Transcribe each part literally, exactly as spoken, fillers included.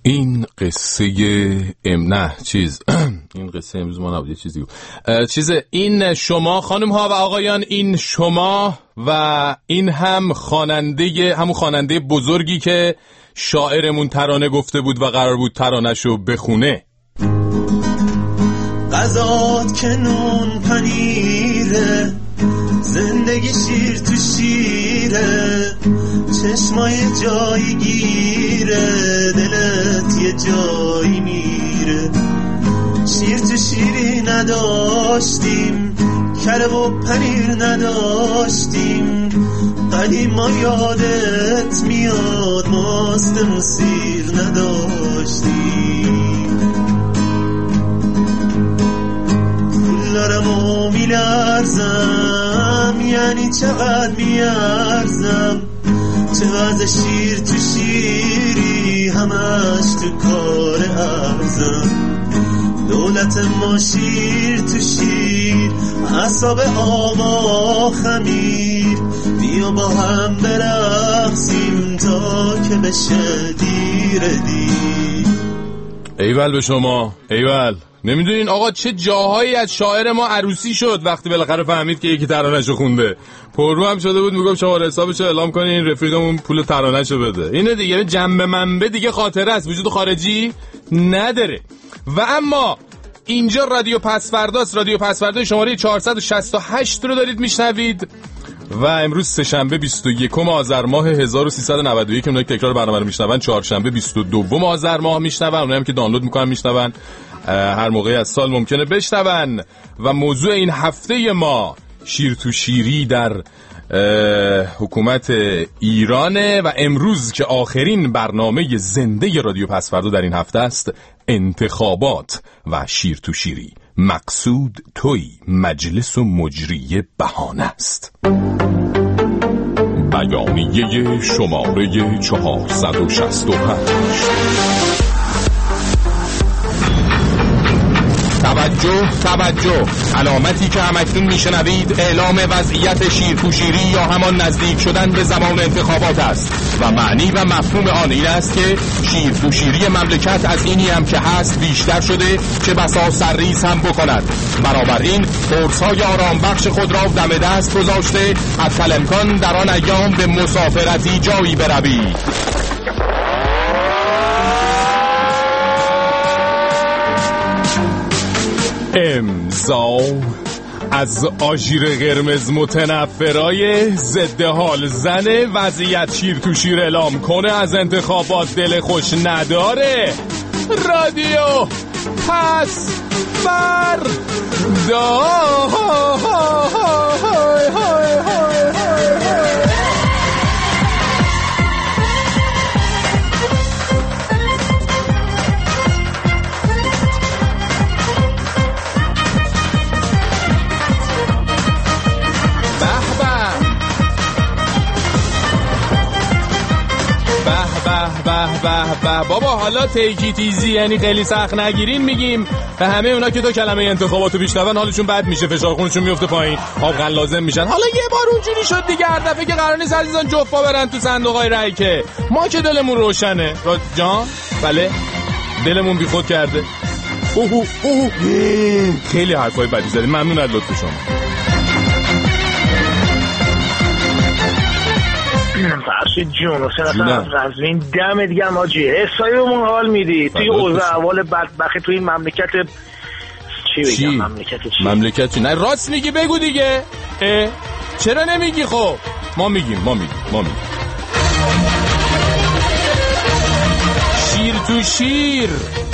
این قصه ام نه چیز این قصه امروز ما نبود، یه چیزی بود. چیز این شما خانم ها و آقایان، این شما و این هم خواننده، همون خواننده بزرگی که شاعرمون ترانه گفته بود و قرار بود ترانه‌شو بخونه. غذات که نون پنیره، زندگی شیر تو شیره، چشمای جایی گیره، دلت یه جایی میره. شیر تو شیری نداشتیم، کره و پنیر نداشتیم، قدیما یادت میاد ماست و سیر نداشتیم. پولارم و میلرزم، یعنی چقدر میارزم، چقدر شیر تو شیری، همش تو کار ارزم. دولت ما شیر تو شیر، اعصاب آقا خمیر، بیا با هم برقصیم تا که بشه دیر دیر. ایول به شما، ایول. نمیدونین آقا چه جاهایی از شاعر ما عروسی شد وقتی بالاخره فهمید که یکی ترانه‌شو خونده. پررو هم شده بود میگم شماره حسابشو اعلام کنین، رفیقمون پول ترانه‌شو بده. اینه دیگه، جنبه منبه دیگه خاطره است، وجود خارجی نداره. و اما اینجا رادیو پسورداست، رادیو پسوردا شماره چهارصد و شصت و هشت رو دارید میشنوید و امروز سه‌شنبه بیست و یکم آذر ماه هزار و سیصد و نود و یک، اونایی که تکرار برنامه رو میشنون چهارشنبه بیست و دوم آذر ماه میشنون، اونایی هم که دانلود میکنن میشنون هر موقعی از سال ممکنه بشنون. و موضوع این هفته ما شیر تو شیری در حکومت ایرانه و امروز که آخرین برنامه زنده رادیو پسوردا در این هفته است، انتخابات و شیر تو شیری. مقصود توی مجلس و مجری بهانه است. بیانیه شماره چهارصد و شصت و پنج. توجه توجه، علامتی که همکنون میشنوید اعلام وضعیت شیر تو شیری یا همان نزدیک شدن به زمان انتخابات است و معنی و مفهوم آن این است که شیر تو شیری مملکت از اینی هم که هست بیشتر شده که بسا سرریز هم بکند. بنابراین قرص‌های آرام بخش خود را دم دست گذاشته حتی الامکان در آن ایام به مسافرتی جایی بروید. امضا از آژیر قرمز متنفرای ضد حال زن وضعیت شیر تو شیر اعلام کنه از انتخابات دل خوش نداره. رادیو پس فردا. به به به بابا، حالا تیکی تیزی یعنی خیلی سخت نگیرین میگیم به همه اونا که تو کلمه انتخاباتو بیشنون حالشون بد میشه، فشار خونشون میفته پایین، آبغن لازم میشن. حالا یه بار اونجوری شد دیگه، هر دفعه که قرار نیست عزیزان جفا برن تو صندوقای رای که ما که دلمون روشنه. جان بله دلمون بیخود کرده. اوه اوه خیلی حرفای بدی زدید، ممنون از لطف شما. فرشید جون حسین از قزوین دم دیگه هم آجی حسایی بهمون حال میدی توی اوضاع احوال بدبختی توی این مملکت. چی بگم چی؟ مملکت چی؟ مملکت چی؟ نه راست میگی بگو دیگه. اه؟ چرا نمیگی؟ خب ما میگیم ما میگیم ما میگیم شیر تو شیر.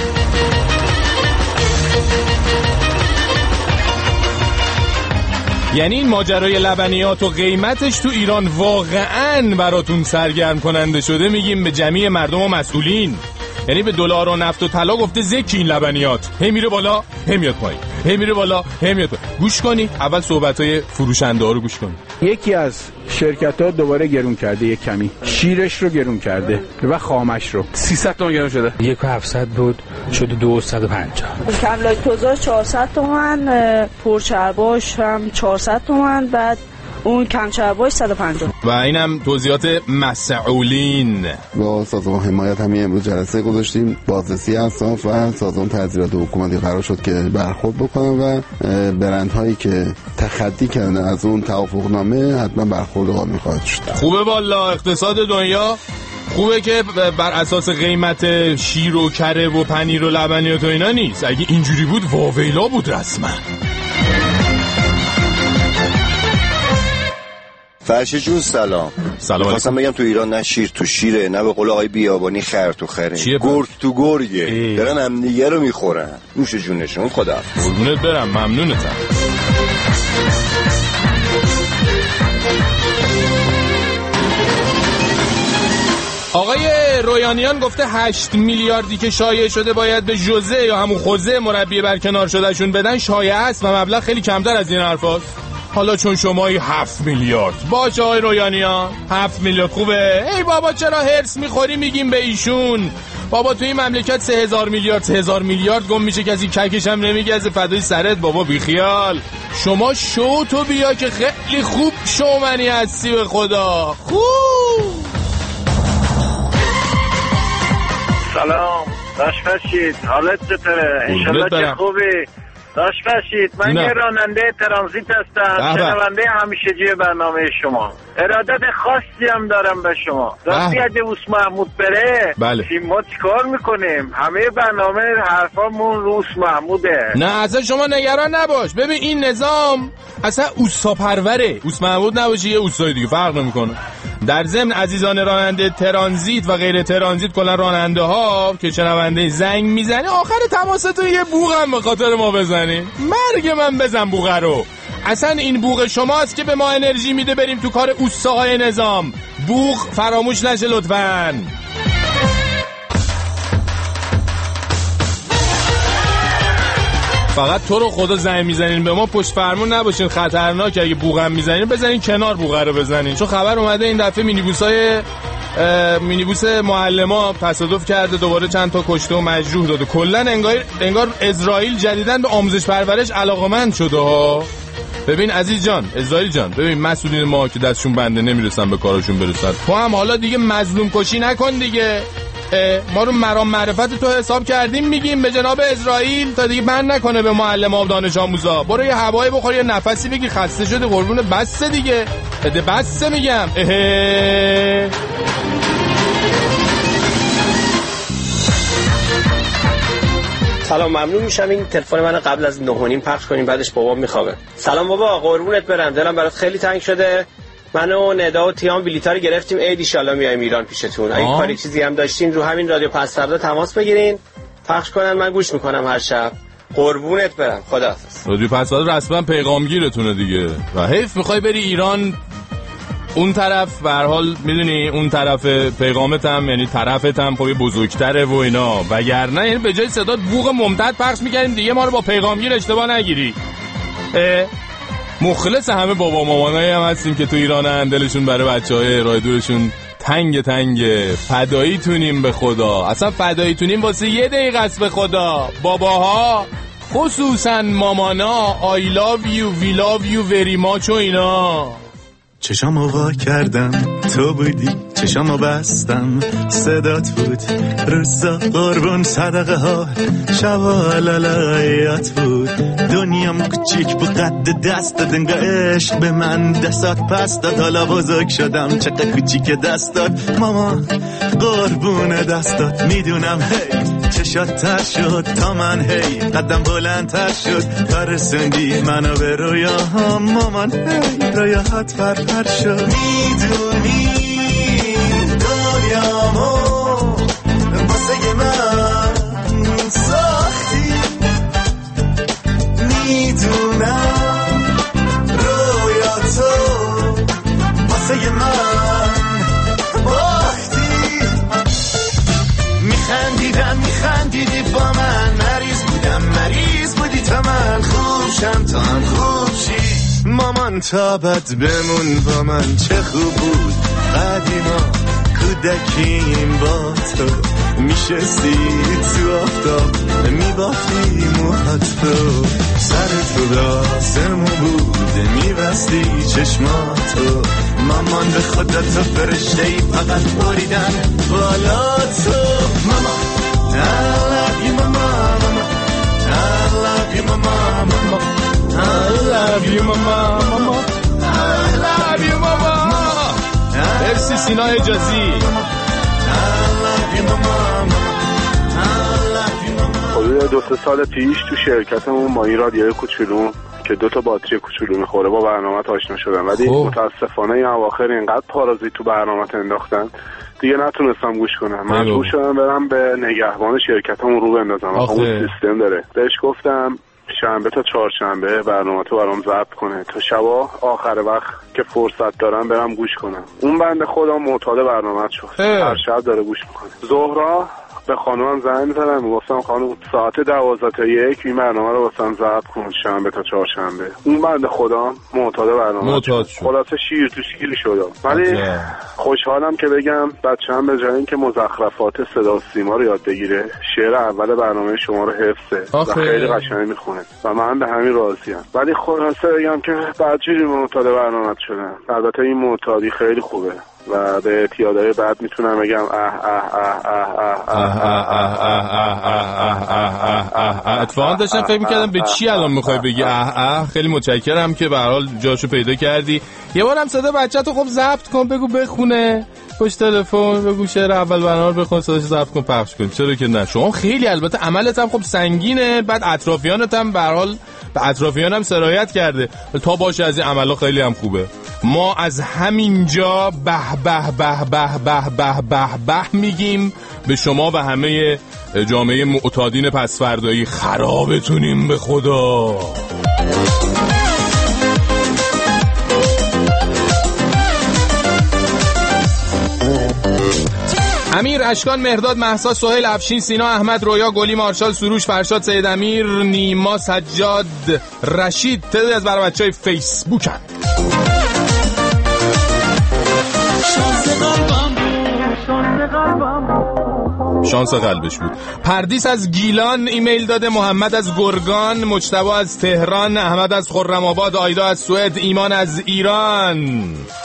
یعنی این ماجرای لبنیات و قیمتش تو ایران واقعاً براتون سرگرم کننده شده؟ میگیم به جمعی مردم و مسئولین، یعنی به دلار و نفت و طلا گفته زکی این لبنیات، هی میره بالا هی میاد پایین، هی میره بالا هی میاد پایین. گوش کنی اول صحبتای فروشنده ها رو گوش کنی. یکی از شرکت ها دوباره گرون کرده، یک کمی شیرش رو گرون کرده و خامش رو سیصد تومن گرون شده. یک و هفتصد بود شده دویست و پنجاه. کم لاکتوزاش چهارصد تومن، پرچرباش هم چهارصد تومن، بعد اون کم چرباش صد و پنجاه. و اینم توضیحات مسئولین. با سازمان حمایت همین امروز جلسه گذاشتیم، بازرسی اصناف و سازمان تعزیرات حکومتی قرار شد که برخورد بکنن و برندهایی که تخطی کردن از اون توافقنامه حتما برخورد قانونی خواهد شد. خوبه والا اقتصاد دنیا خوبه که بر اساس قیمت شیر و کره و پنیر و لبنیات و اینا نیست. اگه اینجوری بود واویلا بود رسما. فرشی جون سلام. سلام. خواستم بگم تو ایران نه شیر تو شیره، نه به قول آقای بیابانی خر تو خره، گرگ تو گرگه، دارن هم دیگه رو میخورن. نوش جونشون. خدا قربونت برم، ممنونتم. آقای رویانیان گفته هشت میلیاردی که شایع شده باید به ژوزه یا همون خوزه مربی برکنار شدهشون بدن شایع است و مبلغ خیلی کمتر از این حرفاست. حالا چون شمایی هفت میلیارد باشه آقای رویانیان، هفت میلیارد خوبه. ای بابا چرا هرس میخوری میگیم به ایشون؟ بابا تو این مملکت سه هزار میلیارد سه هزار میلیارد گم میشه، کسی ککش هم نمیگه. از فدای سرت بابا بیخیال. شما شو تو بیا که خیلی خوب شومنی هستی به خدا. خوب. سلام داش فرشید، حالت چطوره؟ انشالله که خوبی. داش فرشید من یه راننده ترانزیت هستم، شنونده همیشگی برنامه شما. ارادت خاصی هم دارم به شما. راستی اگه اوس محمود بره بله. ما چیکار میکنیم؟ همه برنامه حرفامون رو اوس محموده. نه اصلا شما نگران نباش. ببین این نظام اصلا اوسا پروره. اوس محمود نباشه یه اوسای دیگه فرق نمیکنه. در ضمن عزیزان راننده ترانزیت و غیر ترانزیت، کلا راننده ها که شنونده زنگ میزنه آخر تماستون یه بوغم به خاطر ما بزنین. مرگ من بزن بوغه رو. اصلا این بوغ شماست که به ما انرژی میده بریم تو کار اوستاهای نظام. بوغ فراموش نشه لطفاً. فقط تو رو خدا زنگ میزنین به ما پشت فرمون نباشین، خطرناکه. اگه بوغم میزنین بزنین کنار بوغه رو بزنین، چون خبر اومده این دفعه مینیبوسای مینیبوس معلما تصادف کرده، دوباره چند تا کشته و مجروح داده. کلا انگار انگار اسرائیل جدیدن به آموزش پرورش علاقه‌مند شده ها. ببین عزیز جان، اسرائیل جان، ببین مسئولین ما که دستشون بنده نمیرسن به کارشون برسن، تو هم حالا دیگه مظلوم کشی نکن دیگه. ما رو مرام معرفت تو حساب کردیم میگیم به جناب اسرائیل تا دیگه بند نکنه به معلم و دانش آموزا. برو یه هوایی بخور، یه نفسی بگیر، خسته شده قربون. بسه دیگه، بده بسه میگم. اهه. سلام، ممنون میشم این تلفن من قبل از نه و نیم پخش کنیم، بعدش بابام میخوابه. سلام بابا، قربونت برم، دلم برات خیلی تنگ شده. من و ندا و تیام بلیطا رو گرفتیم، عید ان شاءالله میایم ایران پیشتون. اگه کاری چیزی هم داشتین رو همین رادیو پس فردا تماس بگیرین، پخش کنن، من گوش میکنم هر شب. قربونت برم، خداحافظ. رادیو پس فردا رسما پیغامگیرتونه دیگه. و حیف میخوای بری ایران اون طرف، به هر حال میدونی اون طرف پیغامت هم یعنی طرفت هم خب بزرگتره و اینا، وگرنه یعنی به جای صدات بوق ممتد پخش میکردیم دیگه، ما رو با پیغامگیر اشتباه نگیری. مخلص همه بابا مامانایی هم هستیم که تو ایران اندلشون برای بچهای راه دورشون تنگ تنگ. فدایی تونیم به خدا، اصلا فدایی تونیم واسه یه دقیقه است به خدا. باباها خصوصا مامانا I love you we love you very much و اینا. چشامو وا کردم تو بودی، چشامو بستم صدات بود، روزا قربون صدقه ها شبا لالایات بود. دنیام کوچیک بود قد دست داد، انگار عشق به من دستات پس داد. حالا بزرگ شدم چقدر کوچیک دستات ماما، قربون دستات. میدونم هی چشات تر شد تا من، هی قدم بلندتر شد تا رسوندی منو به رویاهام مامان. هی رویاهات فرپر شد. میدونی دنیامو واسه من ساختی، میدونم رویاتو واسه من باختی. میخندیدم میخندیدی با من، مریض بودم مریض بودی تا من خوب شم تا هم خوب شی. مامان تا بد بمون با من چه خوب بود قدیما، کودکیم با تو میشستی تو آفتاب میبافتی موهات تو سر تو داسمو بود میبستی چشماتو مامان به خودت تو فرشتهی فقط بریدن بالا تو ماما I love you mama mama I love you mama mama I love you mama mama I love you mama مرسی سینا اجازی. حدود دو سه سال پیش تو شرکتمون ما این رادیوی کوچولو که دو تا باتری کوچولو میخوره با برنامه آشنا شدم، ولی متاسفانه این اواخر اینقدر پارازیت تو برنامه انداختن دیگه نتونستم گوش کنم. مجبور شدم برم به نگهبان شرکتمون رو بندازم. اون سیستم داره. بهش گفتم شنبه تا چهارشنبه برنامه تو برام ضبط کنه تا شبا آخر وقت که فرصت دارم برم گوش کنم. اون بنده خدا معتاد برنامه شد، هر شب داره گوش میکنه. ظهرا به خانومم زنگ زدم میگفتم خانوم ساعت دوازده تا یک این برنامه رو واسم ضبط کن شنبه تا چهارشنبه. اون بنده خدا معتاد برنامه معتاد شد. خلاصه شیر تو شیر شد. ولی خوشحالم که بگم بچه‌م به جای اینکه مزخرفات صدا و سیما رو یاد بگیره شعر اول برنامه شما رو حفظه و خیلی قشنگ میخونه و من به همین راضیم. ولی خلاصه بگم که بعدجوری معتاد برنامه شدم. البته این معتادی خیلی خوبه و به اعتیادهای بعد میتونم بگم اه اه اه اه اه اتفاقا داشتم فکر میکردم به چی الان میخوای بگی اه اه. خیلی متشکرم که به هر حال جاشو پیدا کردی. یه بارم صدا بچه‌تو خب ضبط کن، بگو بخونه پشت تلفن، بگو شعر اول برنامه رو بخون، صداش ضبط کن پخش کن. چرا که نه. شما خیلی البته عملت هم خب سنگینه، بعد اطرافیانت هم به هر حال به اطرافیان هم سرایت کرده تا باشه از این عملا خیلی هم خوبه. ما از همینجا به به به به به به به به میگیم به شما و همه جامعه معتادین پسفردایی خرابتونیم به خدا. امیر، اشکان، مهرداد، مهسا، سهیل، افشین، سینا، احمد، رویا، گلی، مارشال، سروش، فرشاد، سید امیر، نیما، سجاد، رشید تعدادی از برای بچهای فیسبوکن. شانس قلبش بود. پردیس از گیلان ایمیل داده، محمد از گرگان، مجتبی از تهران، احمد از خرم آباد، آیدا از سوئد، ایمان از ایران.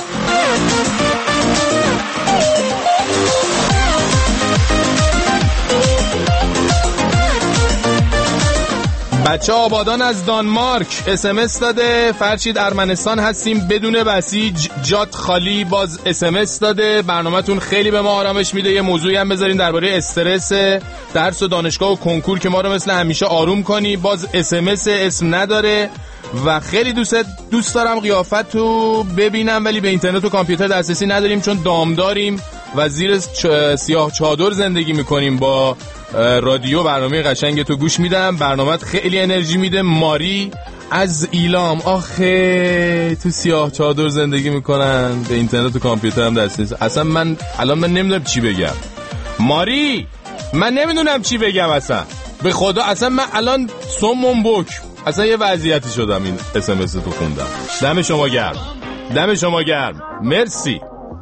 بچه آبادان از دانمارک اس ام اس داده، فرشید ارمنستان هستیم بدون بسیج جات خالی باز اس ام اس داده. برنامه‌تون خیلی به ما آرامش میده. یه موضوعی هم بذارین درباره استرس درس و دانشگاه و کنکور که ما رو مثل همیشه آروم کنی. باز اس ام اس اسم نداره و خیلی دوست دوست دارم قیافتو ببینم ولی به اینترنت و کامپیوتر دسترسی نداریم چون دامداریم و زیر چ... سیاه چادر زندگی میکنیم. با رادیو برنامه قشنگ تو گوش میدم، برنامه‌ت خیلی انرژی میده. ماری از ایلام، آخه تو سیاه چادر زندگی میکنن، به اینترنت و کامپیوتر هم دسترسی. اصلا من الان من نمیدونم چی بگم. ماری من نمیدونم چی بگم اصلا به خدا. اصلا من الان سمم بک، اصلا یه وضعیتی شدم این اس ام اس تو خوندم. دم شما گرم، دم شما گرم، مرسی.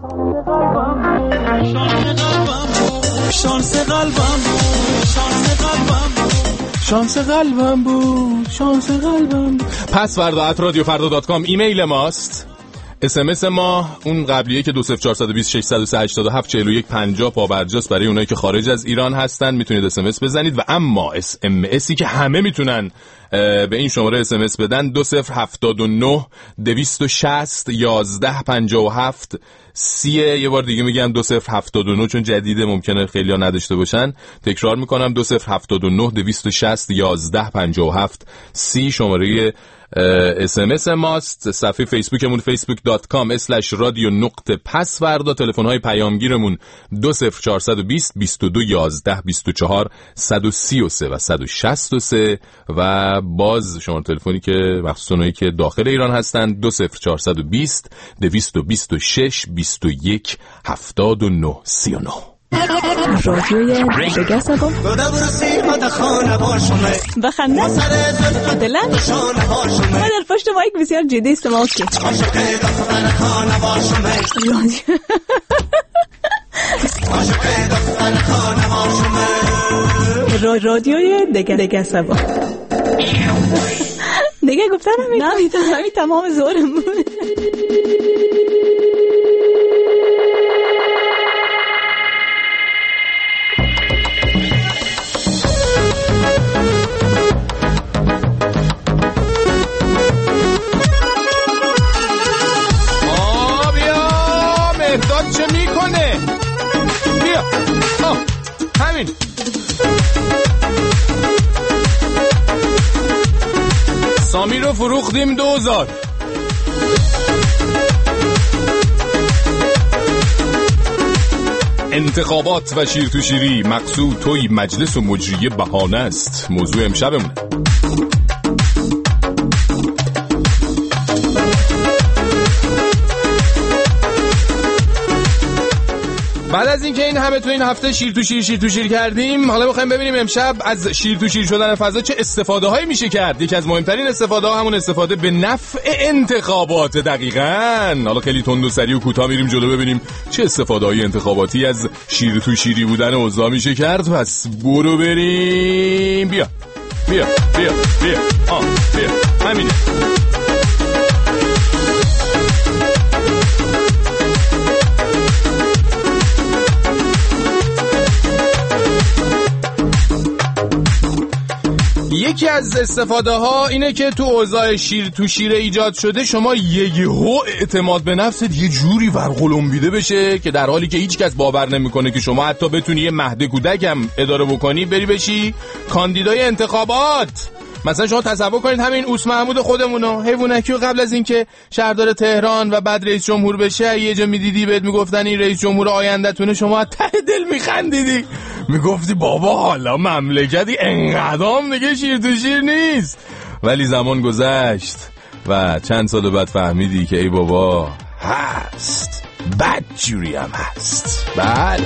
شانس قلبم شانس قلبم بود شانس قلبم. پس فردا ات رادیو فردا دات کام ایمیل ماست. اس ام اس ما اون قبلیه که دو صفر چهار دو صفر شش صفر سه هشت هفت چهار یک پنجاه پابرجاست. برای اونایی که خارج از ایران هستن میتونید اس ام اس بزنید و اما اس ام اسی که همه میتونن به این شماره اس ام اس بدن دو صفر هفت نه دویست و شصت یازده پنجاه و هفت سیه. یه بار دیگه میگم دو صفر هفت نه چون جدیده ممکنه خیلی ها نداشته باشن. تکرار میکنم دو صفر هفت نه دویست و شصت یازده پنجاه و هفت سی شماره اس ام اس ماست. صفحه فیسبوکمون فیسبوک دات کام اسلش رادیو نقطه پس فردا. تلفن های پیامگیرمون دو صفر چهار دو صفر بیست و دو یازده بیست و چهار صد و سی و سه و صد و شصت و سه و باز شماره تلفنی که مخصوص اونایی که داخل ایران هستن دو صفر چهار دو صفر دویست و بیست و شش بیست و یک هفتاد و نه سی و نه. رادیوی بگه سبا بخنده دلن ما در پشت مایک بسیار جدی استماعات کرد. عاشق دختر خانه هاشمه. رادیوی دگه دگه سبا دیگه گفتن همین همین تمام زورم بود. چه میکنه؟ بیا آه. همین سامی رو فروختیم دوزار. انتخابات و شیر تو شیری، مقصود توی مجلس و مجریه بهانه است. موضوع امشبمونه. بعد از اینکه این همه تو این هفته شیر تو شیر شیر تو شیر کردیم، حالا بخوایم ببینیم امشب از شیر تو شیر شدن فضا چه استفاده هایی میشه کرد. یکی از مهمترین استفاده ها همون استفاده به نفع انتخابات. دقیقاً. حالا خیلی تند و سریع و کوتاه میریم جلو ببینیم چه استفاده های انتخاباتی از شیر تو شیری بودن اوضاع میشه کرد. پس برو بریم. بیا بیا بیا بیا آه بیا همینه. یکی از استفاده ها اینه که تو اوضاع شیر تو شیره ایجاد شده شما یهو اعتماد به نفست یه جوری ورقلمبیده بشه که در حالی که هیچ کس باور نمیکنه که شما حتی بتونی یه مهد کودک هم اداره بکنی بری بشی کاندیدای انتخابات. مثلا شما تصور کنید همین اوس محمود خودمونو حیوانکی قبل از اینکه شهردار تهران و بعد رئیس جمهور بشه یه جا میدیدی بهت میگفتن این رئیس جمهور آینده‌تونه، شما ته دل میخندیدی میگفتی بابا حالا مملکتی انقدام دیگه شیر تو شیر نیست. ولی زمان گذشت و چند سال بعد فهمیدی که ای بابا هست، بد جوری هم هست. بله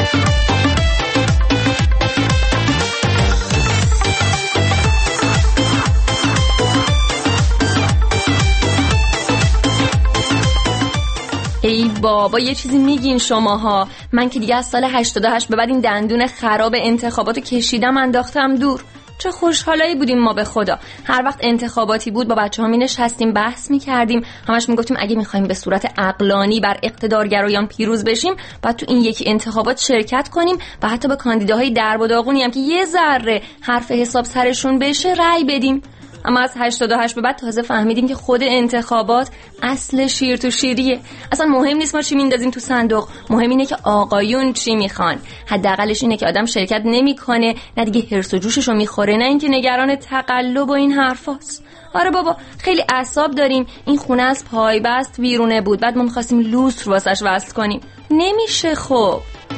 ای بابا یه چیزی میگین شماها. من که دیگه از سال هشتاد و هشت به بعد این دندون خراب انتخاباتو کشیدم انداختم دور. چه خوشحالایی بودیم ما به خدا. هر وقت انتخاباتی بود با بچه‌ها می نشستیم بحث می‌کردیم، همش میگفتیم اگه می‌خوایم به صورت عقلانی بر اقتدارگرایان پیروز بشیم بعد تو این یکی انتخابات شرکت کنیم و حتی به کاندیداهای درب و داغونی هم که یه ذره حرف حساب سرشون بشه رأی بدیم. اما از هشتاد و هشت به بعد تازه فهمیدیم که خود انتخابات اصل شیر تو شیریه. اصلا مهم نیست ما چی میندازیم تو صندوق، مهم اینه که آقایون چی میخوان. حداقلش اینه که آدم شرکت نمیکنه، نه دیگه هرس و جوششو میخوره، نه اینکه نگران تقلب و این حرفاست. آره بابا خیلی اعصاب داریم. این خونه از پای بست ویرونه بود، بعد ما میخواستیم لوس رو واسش وصل کنیم. نمیشه خب.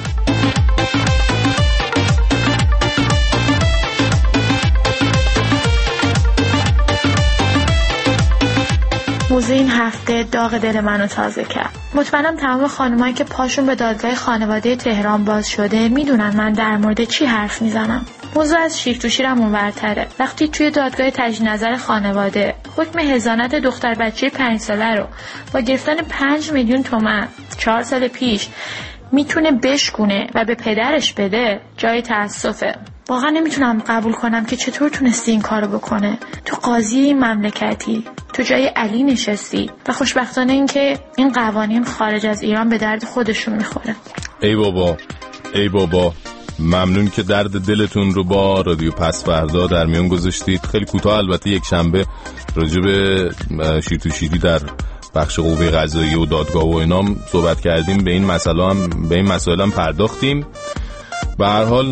موضوع این هفته داغ دل منو تازه کرد. مطمئنم تمام خانمایی که پاشون به دادگاه خانواده تهران باز شده میدونن من در مورد چی حرف میزنم. موضوع از شیر تو شیرم اونورتره. وقتی توی دادگاه تجدید نظر خانواده حکم حضانت دختر بچه پنج ساله رو با گرفتن پنج میلیون تومان چهار سال پیش میتونه بشکونه و به پدرش بده، جای تأسفه. واقعا نمیتونم قبول کنم که چطور تونستی این کارو بکنه. تو قاضی این مملکتی، تو جای علی نشستی و خوشبختانه این که این قوانین خارج از ایران به درد خودشون میخوره. ای بابا ای بابا ممنون که درد دلتون رو با رادیو پس فردا در میان گذاشتید. خیلی کوتاه البته یک شنبه راجع به شیر تو شیری در بخش قوه قضاییه و دادگاه و اینام صحبت کردیم، به این مسئله هم به این مسائل هم پرداختیم. به هر حال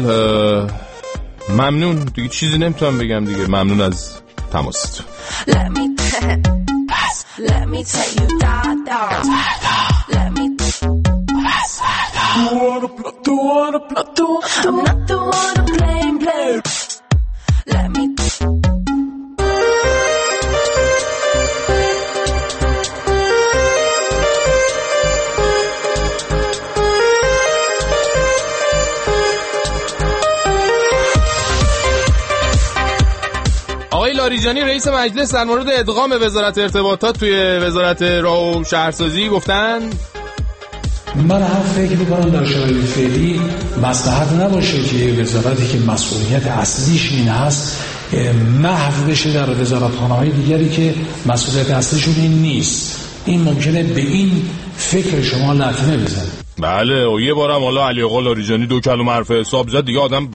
ممنون دیگه، چیزی نمیتونم بگم دیگه. ممنون از تماستون. آقای لاریجانی رئیس مجلس در مورد ادغام وزارت ارتباطات توی وزارت راه و شهرسازی گفتن من هم فکر میکنم در شرایط فعلی مصلحت نباشه که وزارتی که مسئولیت اصلیش این هست محو بشه در وزارتخانه‌های دیگری که مسئولیت اصلیشون این نیست. این ممکنه به این فکر شما لطمه بزنه. بله و یه بارم حالا علی آقا لاریجانی دو کلمه حرف حساب زد دیگه آدم